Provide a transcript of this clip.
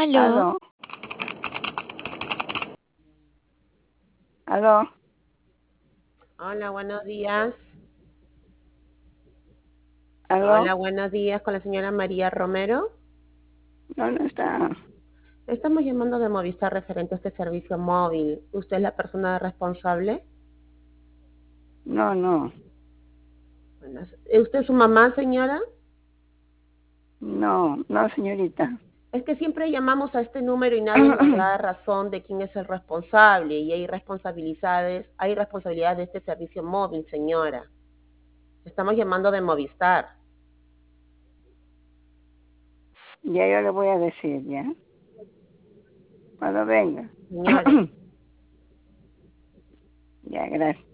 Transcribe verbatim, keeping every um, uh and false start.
¿Aló? Aló. Aló. Hola, buenos días. Aló. Hola, buenos días con la señora María Romero. No, no está. Estamos llamando de Movistar referente a este servicio móvil. ¿Usted es la persona responsable? No, no. Bueno, ¿usted es su mamá, señora? No, no, señorita. Es que siempre llamamos a este número y nadie nos da razón de quién es el responsable y hay responsabilidades, hay responsabilidad de este servicio móvil, señora. Estamos llamando de Movistar. Ya yo le voy a decir, ¿ya? Cuando venga. Señora. Ya, gracias.